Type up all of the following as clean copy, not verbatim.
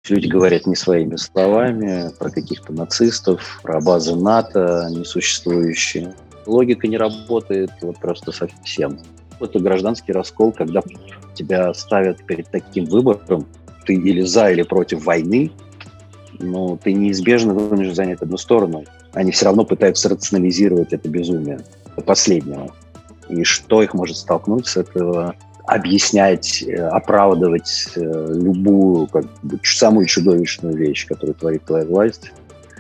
Люди говорят не своими словами про каких-то нацистов, про базы НАТО несуществующие. Логика не работает вот просто совсем. Это гражданский раскол, когда тебя ставят перед таким выбором, ты или за, или против войны, но ты неизбежно вынужден занять одну сторону. Они все равно пытаются рационализировать это безумие до последнего. И что их может столкнуть с этого? Объяснять, оправдывать любую самую чудовищную вещь, которую творит твоя власть,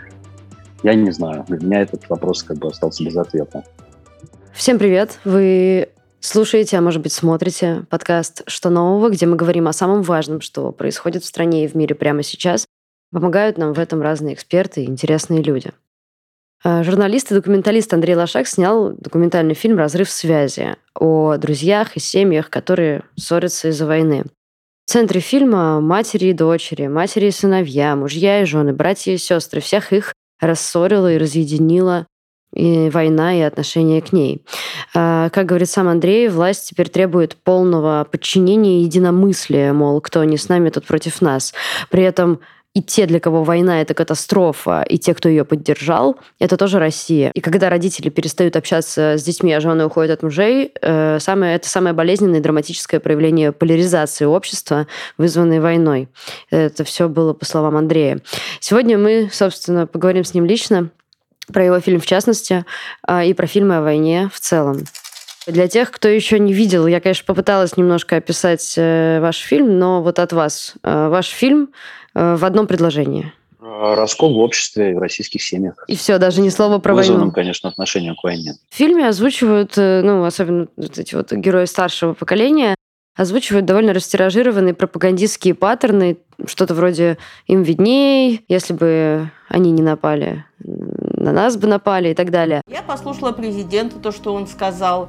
я не знаю. Для меня этот вопрос остался без ответа. Всем привет! Вы слушаете, а может быть смотрите подкаст «Что нового?», где мы говорим о самом важном, что происходит в стране и в мире прямо сейчас. Помогают нам в этом разные эксперты и интересные люди. Журналист и документалист Андрей Лошак снял документальный фильм «Разрыв связи» о друзьях и семьях, которые ссорятся из-за войны. В центре фильма матери и дочери, матери и сыновья, мужья и жены, братья и сестры. Всех их рассорила и разъединила и война, и отношение к ней. Как говорит сам Андрей, власть теперь требует полного подчинения и единомыслия, мол, кто не с нами, тот против нас. При этом и те, для кого война — это катастрофа, и те, кто ее поддержал, это тоже Россия. И когда родители перестают общаться с детьми, а жены уходят от мужей, это самое болезненное и драматическое проявление поляризации общества, вызванной войной. Это все было по словам Андрея. Сегодня мы, собственно, поговорим с ним лично, про его фильм в частности, и про фильмы о войне в целом. Для тех, кто еще не видел, я, конечно, попыталась немножко описать ваш фильм, но вот от вас. Ваш фильм в одном предложении. Раскол в обществе и в российских семьях. И все, даже ни слова про войну. Вызванным, конечно, отношением к войне. В фильме озвучивают, особенно вот эти вот герои старшего поколения, озвучивают довольно растиражированные пропагандистские паттерны, что-то вроде «им видней», «если бы они не напали, на нас бы напали» и так далее. Я послушала президента, то, что он сказал,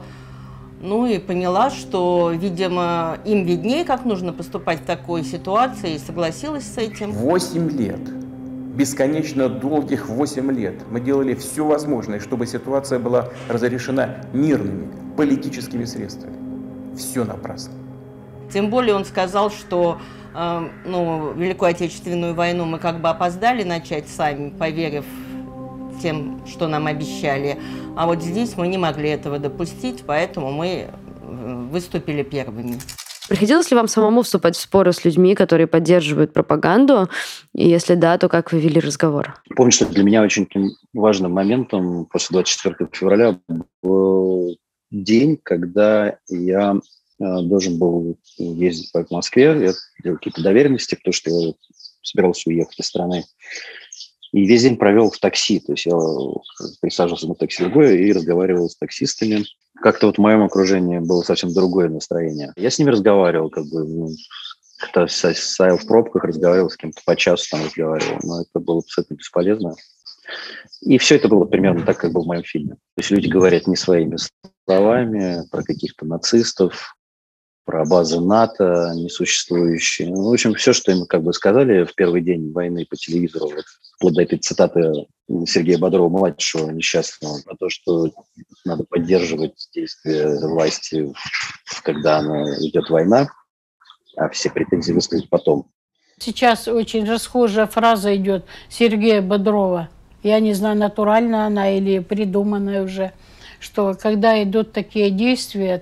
и поняла, что, видимо, им виднее, как нужно поступать в такой ситуации, и согласилась с этим. 8 лет, бесконечно долгих 8 лет мы делали все возможное, чтобы ситуация была разрешена мирными политическими средствами. Все напрасно. Тем более он сказал, что Великую Отечественную войну мы опоздали начать сами, поверив тем, что нам обещали. А вот здесь мы не могли этого допустить, поэтому мы выступили первыми. Приходилось ли вам самому вступать в споры с людьми, которые поддерживают пропаганду? И если да, то как вы вели разговор? Помню, что для меня очень важным моментом после 24 февраля был день, когда я должен был ездить по Москве, я делал какие-то доверенности, потому что я собирался уехать из страны. И весь день провел в такси, то есть я присаживался на такси другое и разговаривал с таксистами. Как-то в моем окружении было совсем другое настроение. Я с ними разговаривал, как-то стоял в пробках, разговаривал с кем-то по часу, там разговаривал, но это было абсолютно бесполезно. И все это было примерно так, как было в моем фильме. То есть люди говорят не своими словами про каких-то нацистов, про базы НАТО несуществующие. В общем, все, что им сказали в первый день войны по телевизору, вплоть до этой цитаты Сергея Бодрова-младшего, несчастного, про то, что надо поддерживать действия власти, когда она идет война, а все претензии высказать потом. Сейчас очень расхожая фраза идет Сергея Бодрова. Я не знаю, натуральная она или придуманная уже, что когда идут такие действия,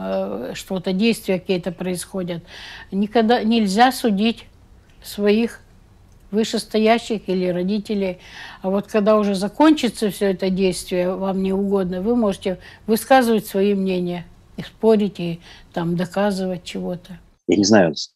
действия какие-то происходят, никогда нельзя судить своих вышестоящих или родителей. А вот когда уже закончится все это действие, вам не угодно, вы можете высказывать свои мнения, и спорить, и доказывать чего-то. Я не знаю, с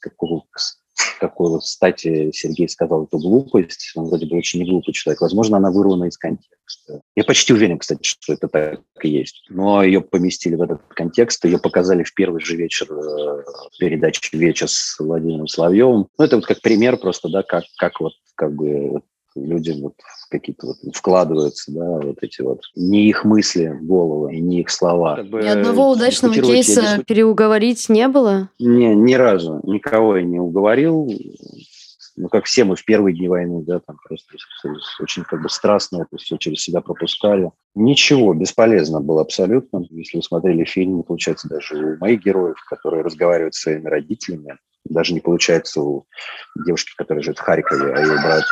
какой стати Сергей сказал эту глупость. Он вроде бы очень не глупый человек. Возможно, она вырвана из контекста. Я почти уверен, кстати, что это так и есть. Но ее поместили в этот контекст, ее показали в первый же вечер передачи «Вечер» с Владимиром Соловьевым. Это как пример просто, как люди какие-то вкладываются, эти не их мысли в голову и не их слова. Ни одного удачного кейса переуговорить не было? Ни разу. Никого я не уговорил. Как все мы в первые дни войны, просто очень страстно это все через себя пропускали. Ничего, бесполезно было абсолютно. Если вы смотрели фильм, получается, даже у моих героев, которые разговаривают с своими родителями, даже не получается у девушки, которая живет в Харькове, а ее брат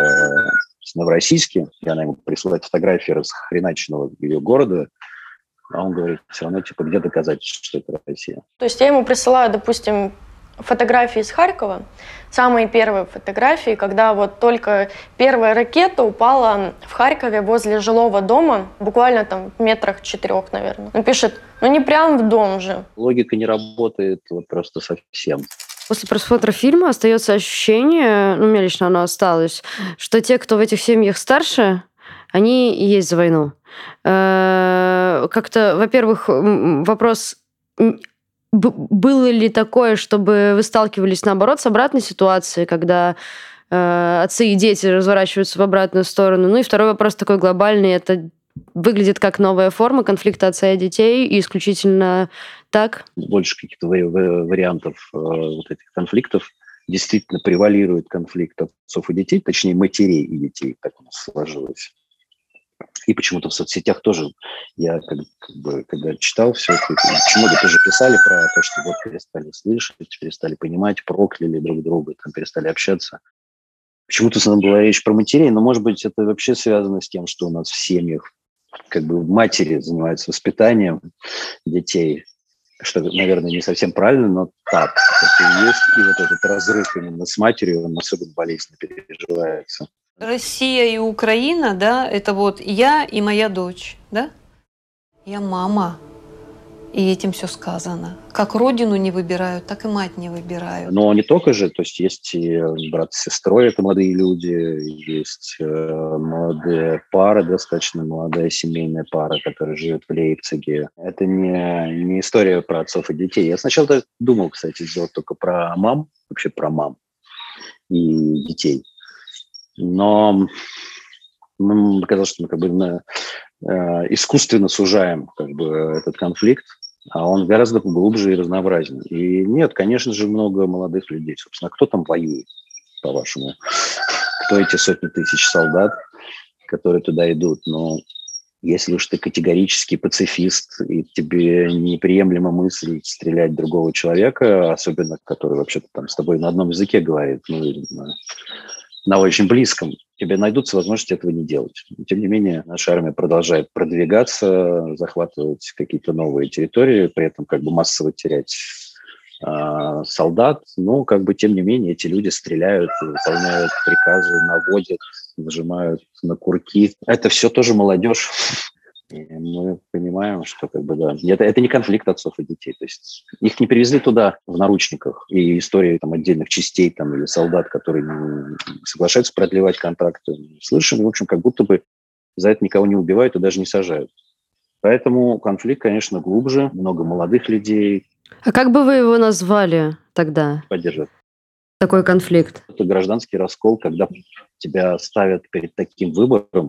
в Новороссийске, и она ему присылает фотографии расхреначенного ее города, а он говорит, все равно, типа, где доказательства, что это Россия? То есть я ему присылаю, допустим, фотографии из Харькова, самые первые фотографии, когда вот только первая ракета упала в Харькове возле жилого дома, буквально там в метрах 4, наверное. Он пишет, не прям в дом же. Логика не работает вот просто совсем. После просмотра фильма остается ощущение, у меня лично оно осталось, что те, кто в этих семьях старше, они и есть за войну. Как-то, во-первых, вопрос... Было ли такое, чтобы вы сталкивались, наоборот, с обратной ситуацией, когда отцы и дети разворачиваются в обратную сторону? Ну и второй вопрос такой глобальный. Это выглядит как новая форма конфликта отца и детей, и исключительно так? Больше каких-то вариантов вот этих конфликтов. Действительно превалирует конфликт отцов и детей, точнее, матерей и детей, так у нас сложилось. И почему-то в соцсетях тоже, я когда читал все это, много тоже писали про то, что вот перестали слышать, перестали понимать, прокляли друг друга, там, перестали общаться. Почему-то в основном была речь про матерей, но, может быть, это вообще связано с тем, что у нас в семьях матери занимаются воспитанием детей, что, наверное, не совсем правильно, но так это и есть. И вот этот разрыв именно с матерью, он особенно болезненно переживается. Россия и Украина, да, это вот я и моя дочь, да? Я мама, и этим все сказано. Как родину не выбирают, так и мать не выбирают. Но не только же, то есть есть и брат с сестрой, это молодые люди, есть молодые пары, достаточно молодая семейная пара, которая живет в Лейпциге. Это не история про отцов и детей. Я сначала думал, кстати, сделать только про мам, вообще про мам и детей. Но мне показалось, что мы искусственно сужаем этот конфликт, а он гораздо глубже и разнообразнее. И нет, конечно же, много молодых людей. Собственно, кто там воюет, по-вашему? Кто эти сотни тысяч солдат, которые туда идут? Но если уж ты категорический пацифист, и тебе неприемлема мысль стрелять в другого человека, особенно который вообще-то там с тобой на одном языке говорит, на очень близком, тебе найдутся возможности этого не делать. Тем не менее, наша армия продолжает продвигаться, захватывать какие-то новые территории, при этом массово терять солдат. Но, тем не менее, эти люди стреляют, выполняют приказы, наводят, нажимают на курки. Это все тоже молодежь. И мы понимаем, что да, это не конфликт отцов и детей. То есть их не привезли туда в наручниках. И истории отдельных частей или солдат, которые не соглашаются продлевать контракты, слышим, в общем, как будто бы за это никого не убивают и даже не сажают. Поэтому конфликт, конечно, глубже, много молодых людей. А как бы вы его назвали тогда? Поддерживают. Такой конфликт. Это гражданский раскол, когда тебя ставят перед таким выбором,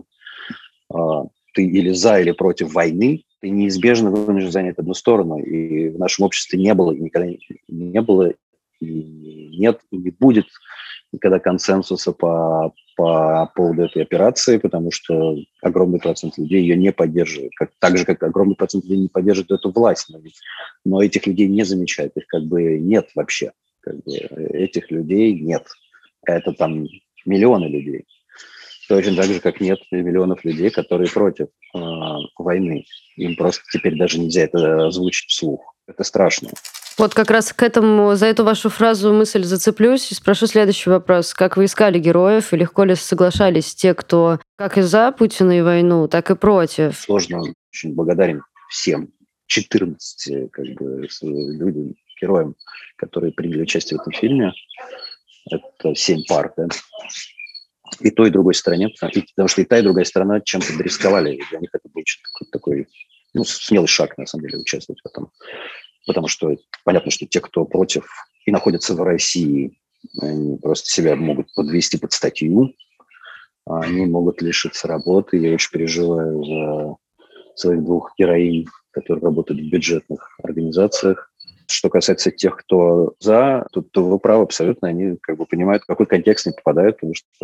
ты или за, или против войны, ты неизбежно вынужден занять одну сторону. И в нашем обществе не было, и никогда не было, и нет, и не будет никогда консенсуса по поводу этой операции, потому что огромный процент людей ее не поддерживает. Так же, как огромный процент людей не поддерживает эту власть. Но этих людей не замечают, их нет вообще. Этих людей нет. Это там миллионы людей. Точно так же, как нет миллионов людей, которые против войны. Им просто теперь даже нельзя это озвучить вслух. Это страшно. Вот как раз за эту вашу фразу мысль зацеплюсь и спрошу следующий вопрос. Как вы искали героев и легко ли соглашались те, кто как и за Путина и войну, так и против? Сложно. Очень благодарен всем 14 людям, героям, которые приняли участие в этом фильме. Это 7 пар, да? И той, и другой стороне, потому что и та, и другая сторона чем-то рисковали. Для них это был такой смелый шаг, на самом деле, участвовать в этом. Потому что понятно, что те, кто против и находятся в России, они просто себя могут подвести под статью, они могут лишиться работы. Я очень переживаю за своих 2 героинь, которые работают в бюджетных организациях. Что касается тех, кто за, то вы правы абсолютно. Они понимают, в какой контекст они попадают, потому что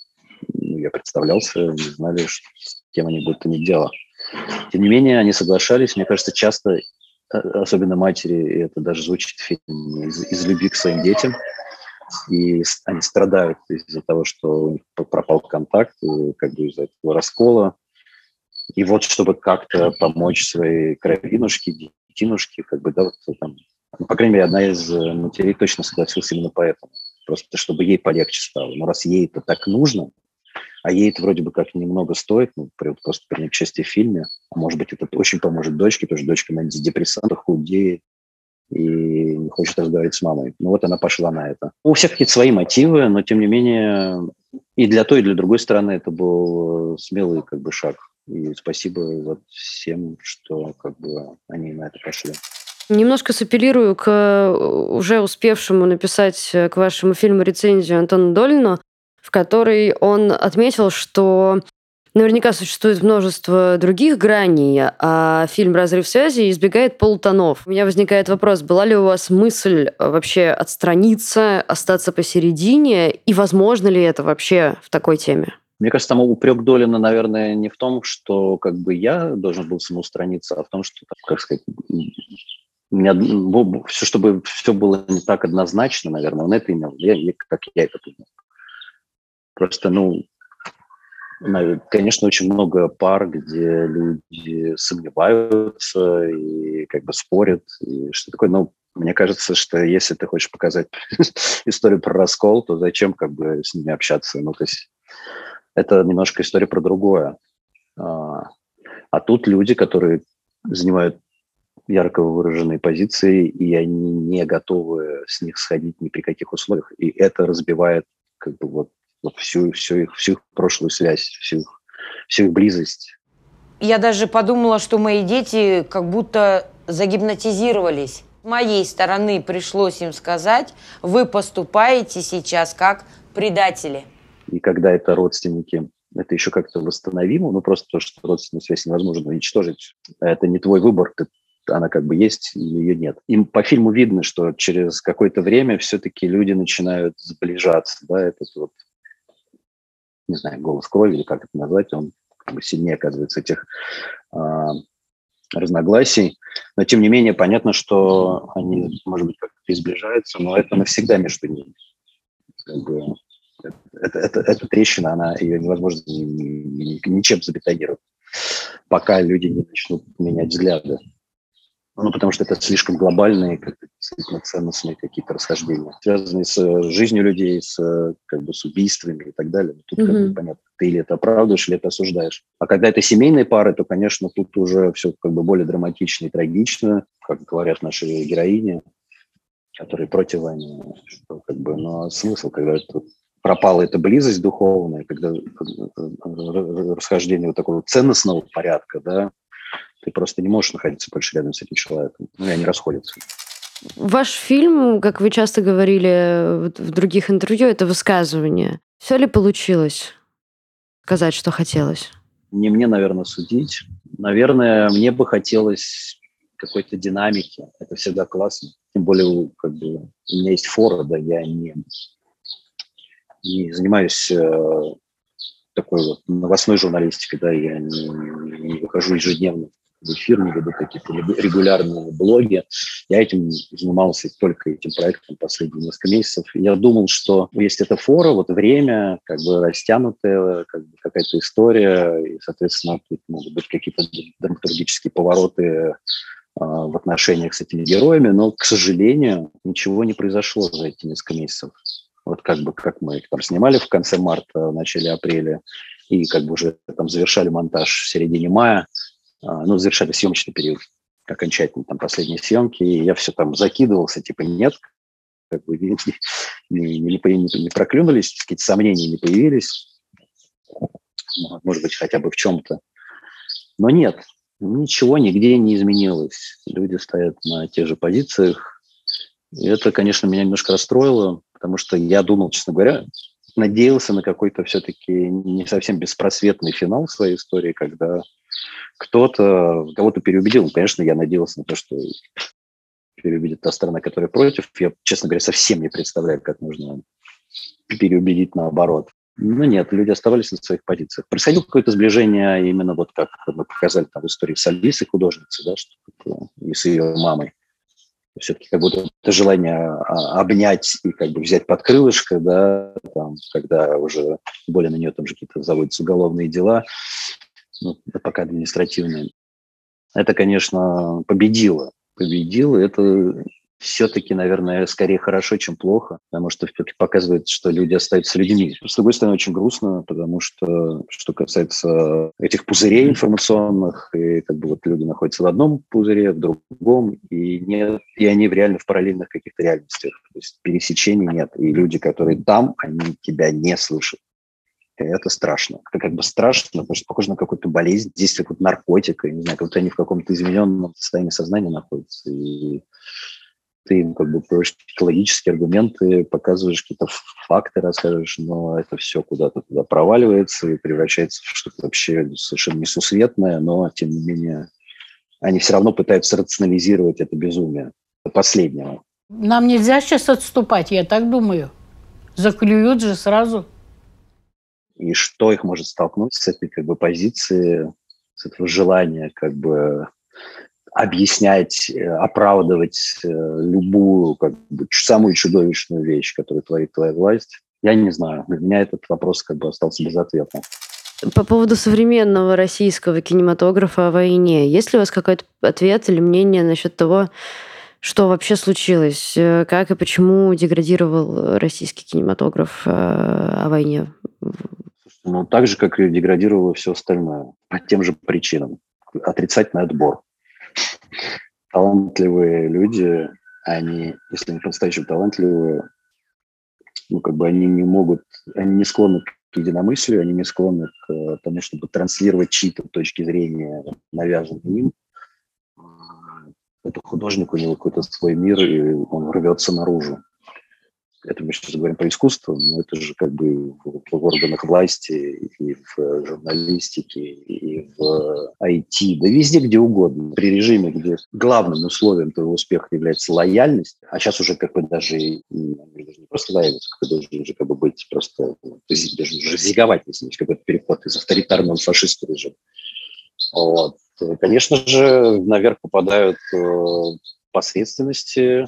я представлялся, не знали, с кем они будут иметь дело. Тем не менее, они соглашались. Мне кажется, часто особенно матери, и это даже звучит в фильме, из любви к своим детям. И они страдают из-за того, что у них пропал контакт, и как бы из-за этого раскола. И вот чтобы как-то помочь своей кровинушке, детинушке, как бы, да, вот там, ну, по крайней мере, одна из матерей точно согласилась именно поэтому. Просто чтобы ей полегче стало. Но раз ей это так нужно, а ей это вроде бы как немного стоит, ну, просто принять участие в фильме, а может быть, это очень поможет дочке, потому что дочка на антидепрессантах худеет и не хочет разговаривать с мамой. Ну вот она пошла на это. У всех какие-то свои мотивы, но тем не менее и для той, и для другой стороны это был смелый как бы шаг. И спасибо вот всем, что как бы они на это пошли. Немножко сапеллирую к уже успевшему написать к вашему фильму рецензию Антону Долину, в которой он отметил, что наверняка существует множество других граней, а фильм «Разрыв связи» избегает полутонов. У меня возникает вопрос, была ли у вас мысль вообще отстраниться, остаться посередине, и возможно ли это вообще в такой теме? Мне кажется, там упрек Долина, наверное, не в том, что как бы я должен был самоустраниться, а в том, что, как сказать, у меня все, чтобы все было не так однозначно, наверное, он это имел, как я это понял. Просто, конечно, очень много пар, где люди сомневаются и как бы спорят, и что такое. Но мне кажется, что если ты хочешь показать историю про раскол, то зачем как бы с ними общаться? Ну, то есть это немножко история про другое. А тут люди, которые занимают ярко выраженные позиции, и они не готовы с них сходить ни при каких условиях. И это разбивает как бы вот всю их прошлую связь, всю их близость. Я даже подумала, что мои дети как будто загипнотизировались. С моей стороны пришлось им сказать: вы поступаете сейчас как предатели. И когда это родственники, это еще как-то восстановимо, просто то, что родственную связь невозможно уничтожить. Это не твой выбор, она как бы есть, ее нет. Им по фильму видно, что через какое-то время все-таки люди начинают сближаться, да, этот вот, не знаю, голос крови или как это назвать, он как бы сильнее оказывается этих разногласий. Но тем не менее понятно, что они, может быть, как-то сближаются, но это навсегда между ними. Как бы, эта трещина, ее невозможно ничем забетонировать, пока люди не начнут менять взгляды. Потому что это слишком глобальные, действительно ценностные какие-то расхождения, связанные с жизнью людей, с убийствами и так далее. Тут как бы понятно, ты или это оправдываешь, или это осуждаешь. А когда это семейные пары, то, конечно, тут уже все как бы более драматично и трагично, как говорят наши героини, которые против войны. Что, как бы, но смысл, когда пропала эта близость духовная, когда расхождение вот такого ценностного порядка, да, ты просто не можешь находиться больше рядом с этим человеком. И они расходятся. Ваш фильм, как вы часто говорили в других интервью, это высказывание. Все ли получилось сказать, что хотелось? Не мне, наверное, судить. Наверное, мне бы хотелось какой-то динамики. Это всегда классно. Тем более, как бы, у меня есть фора, да, я не занимаюсь такой вот новостной журналистикой, да, я не выхожу ежедневно в эфир, не веду какие-то регулярные блоги. Я этим занимался только этим проектом последние несколько месяцев. И я думал, что есть эта фора, вот время, как бы растянутая, как бы какая-то история, и, соответственно, тут могут быть какие-то драматургические повороты в отношениях с этими героями, но, к сожалению, ничего не произошло за эти несколько месяцев. Вот как мы их там снимали в конце марта, в начале апреля, и как бы уже там завершали монтаж в середине мая, завершали съемочный период окончательно, там последние съемки, и я все там закидывался, типа нет, как бы не проклюнулись, какие-то сомнения не появились, может быть, хотя бы в чем-то. Но нет, ничего нигде не изменилось. Люди стоят на тех же позициях. И это, конечно, меня немножко расстроило, потому что я думал, честно говоря, надеялся на какой-то все-таки не совсем беспросветный финал своей истории, когда кого-то переубедил. Конечно, я надеялся на то, что переубедит та сторона, которая против. Я, честно говоря, совсем не представляю, как можно переубедить наоборот. Ну нет, люди оставались на своих позициях. Происходило какое-то сближение именно вот как мы показали там в истории с Алисой художницей, да, что и с ее мамой. Все-таки как будто это желание обнять и как бы взять под крылышко, да, там, когда уже более на нее там же какие-то заводятся уголовные дела, ну, пока административные. Это, конечно, победило. Это все-таки, наверное, скорее хорошо, чем плохо, потому что все-таки показывает, что люди остаются людьми. С другой стороны, очень грустно, потому что касается этих пузырей информационных, и как бы вот люди находятся в одном пузыре, в другом, и они реально в параллельных каких-то реальностях. То есть пересечений нет. И люди, которые там, они тебя не слышат. И это страшно. Это как бы страшно, потому что похоже на какую-то болезнь, действие какого-то наркотика, я не знаю, как будто они в каком-то измененном состоянии сознания находятся. И ты им как бы приводишь какие-то логические аргументы, показываешь какие-то факты, рассказываешь, но это все куда-то туда проваливается и превращается в что-то вообще совершенно несусветное, но, тем не менее, они все равно пытаются рационализировать это безумие до последнего. Нам нельзя сейчас отступать, я так думаю. Заклюют же сразу. И что их может столкнуть с этой как бы позиции, с этого желания как бы объяснять, оправдывать любую как бы самую чудовищную вещь, которую творит твоя власть? Я не знаю. Для меня этот вопрос как бы остался без ответа. По поводу современного российского кинематографа о войне, есть ли у вас какой-то ответ или мнение насчет того, что вообще случилось? Как и почему деградировал российский кинематограф о войне? Ну, так же, как и деградировало все остальное. По тем же причинам. Отрицательный отбор. Талантливые люди, они, если они по-настоящему талантливые, ну, как бы они не склонны к единомыслию, они не склонны к тому, чтобы транслировать чьи-то точки зрения, навязанные им. Это художник, у него какой-то свой мир, и он рвется наружу. Это мы сейчас говорим про искусство, но это же как бы в органах власти, и в журналистике, и в IT, да везде, где угодно. При режиме, где главным условием твоего успеха является лояльность, а сейчас уже как бы даже не просто лояльность, как бы должен уже как бы быть просто, даже уже зиговать, если есть какой-то переход из авторитарного в фашистский режим. Вот. Конечно же, наверх попадают посредственности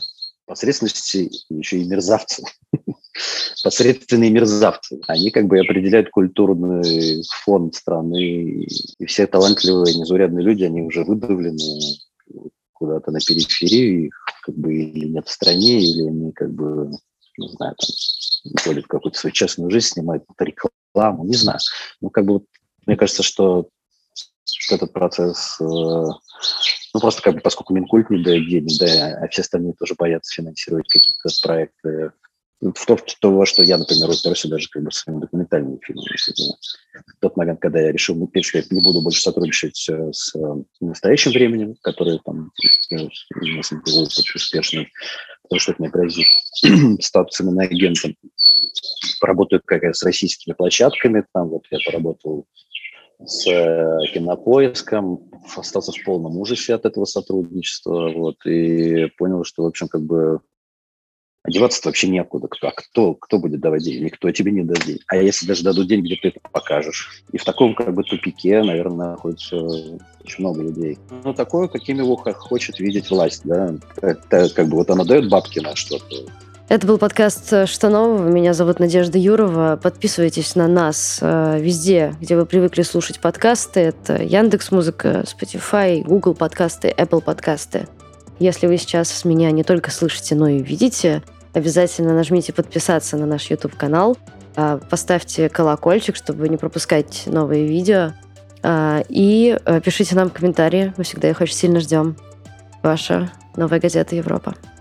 еще и мерзавцы. Посредственные мерзавцы. Они как бы определяют культурный фон страны. И все талантливые, незаурядные люди, они уже выдавлены куда-то на периферию. Их как бы или нет в стране, или они как бы, не знаю, там, ходят в какую-то свою частную жизнь, снимают рекламу, не знаю. Ну, как бы вот, мне кажется, что этот процесс, ну, просто как бы поскольку Минкульт не дает денег, да, а все остальные тоже боятся финансировать какие-то проекты. В то, что я, например, упираюсь даже как бы своими документальными фильмами. В тот момент, когда я решил, что я не буду больше сотрудничать с настоящим временем, который там у нас был успешный, потому что это мне грозит статусом иноагентом. Поработаю как раз с российскими площадками, там вот я поработал с Кинопоиском, остался в полном ужасе от этого сотрудничества, вот, и понял, что, в общем, как бы одеваться-то вообще некуда. Кто будет давать деньги? Никто тебе не даст денег. А если даже дадут деньги, где ты это покажешь? И в таком как бы тупике, наверное, находится очень много людей. Ну, такое, каким его хочет видеть власть, да. Это как бы вот она дает бабки на что-то. Это был подкаст «Что нового?». Меня зовут Надежда Юрова. Подписывайтесь на нас везде, где вы привыкли слушать подкасты. Это Яндекс.Музыка, Spotify, Google подкасты, Apple подкасты. Если вы сейчас меня не только слышите, но и видите, обязательно нажмите подписаться на наш YouTube-канал, поставьте колокольчик, чтобы не пропускать новые видео, и пишите нам комментарии. Мы всегда их очень сильно ждем. Ваша Новая газета Европа.